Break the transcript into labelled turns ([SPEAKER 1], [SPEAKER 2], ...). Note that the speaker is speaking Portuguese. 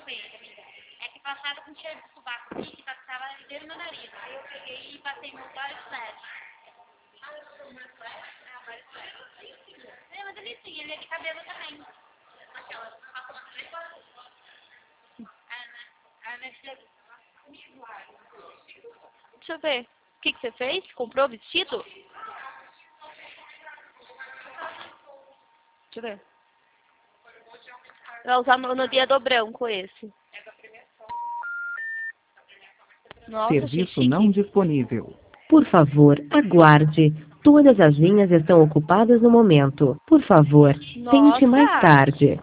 [SPEAKER 1] sorvete, amiga. É que passava com cheiro de sovaco aqui, que tava inteiro no meu nariz. Aí eu peguei e passei no vários flash. É uma delicinha, ele é de cabelo também.
[SPEAKER 2] Deixa eu ver. O que você fez? Comprou vestido? Deixa eu ver. Vai usar no dia do branco esse. Nossa,
[SPEAKER 3] Serviço
[SPEAKER 2] achei
[SPEAKER 3] não
[SPEAKER 2] chique.
[SPEAKER 3] disponível.
[SPEAKER 4] Por favor, aguarde. Todas as linhas estão ocupadas no momento. Por favor, tente mais
[SPEAKER 2] Nossa!
[SPEAKER 4] tarde.